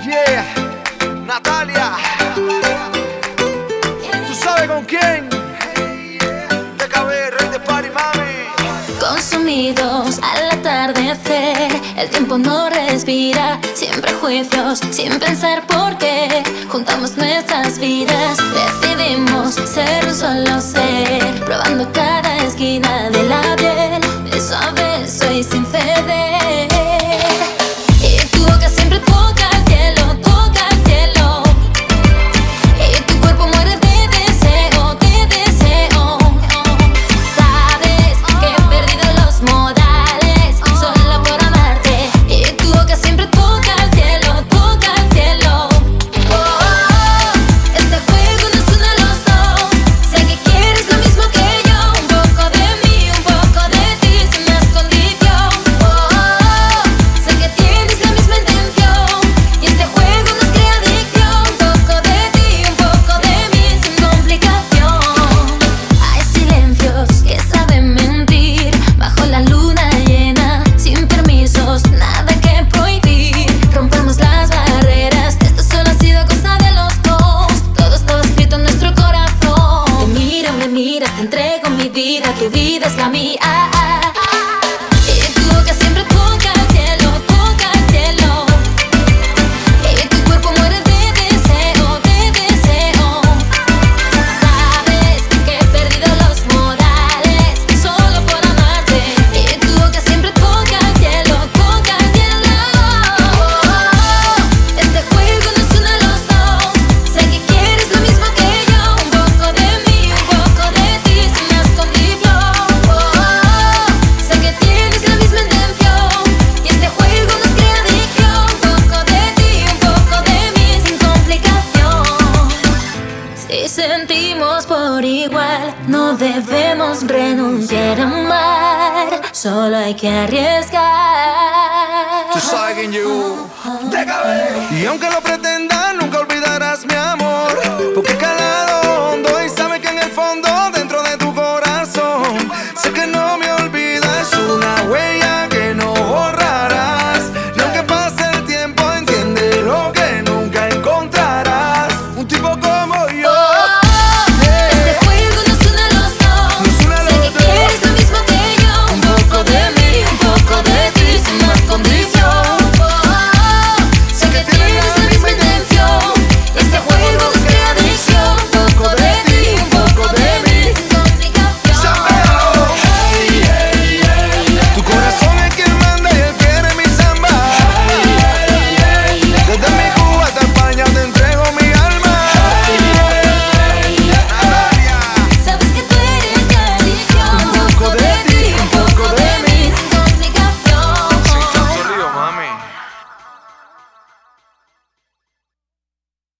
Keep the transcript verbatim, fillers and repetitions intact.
Yeah, Natalia. ¿Tú sabes con quién? T K B, rey de party, mami. Consumidos al atardecer, el tiempo no respira, sin prejuicios, sin pensar por qué. Juntamos nuestras vidas, decidimos ser un solo ser, probando cada esquina de la piel, beso a beso y sin ceder. Y tu boca siempre toca el cielo, toca el cielo. Y tu cuerpo muere de deseo, de deseo. Sabes que he perdido los modales solo por amarte. Y tu boca siempre toca el cielo, toca el cielo. Oh, oh, oh. Este juego nos une a los dos. Sé que quieres lo mismo que yo. Un poco de mí, un poco de ti, sin más condición. Oh, oh, oh. Sé que tienes la misma intención. Y este juego nos crea adicción. Un poco de ti, un poco de mí, sin complicación. Hay silencios que saben mentir bajo la luna llena, sin permisos, nada que prohibir. Rompamos las barreras, esto solo ha sido cosa de los dos. Todo estaba escrito en nuestro corazón. Te miro, me miras, te entrego mi vida, tu vida es la mía. Y tu boca siempre toca el cielo, toca el cielo. Y tu cuerpo muere de deseo, de deseo. Sabes que he perdido los modales solo por amarte. Y tu boca siempre toca el cielo, toca el cielo. Oh, oh, oh. Este juego nos une a los dos. Sé que quieres lo mismo que yo. Un poco de mí, un poco de ti, sin más condición. Oh, oh, oh. Sé que tienes la misma intención. Y este juego nos crea adicción. Un poco de ti, un poco de mí, sin complicación. Si sentimos por igual, no debemos renunciar a amar. Solo hay que arriesgar. Tú sabes quién llegó. T K B. Y aunque lo pretenda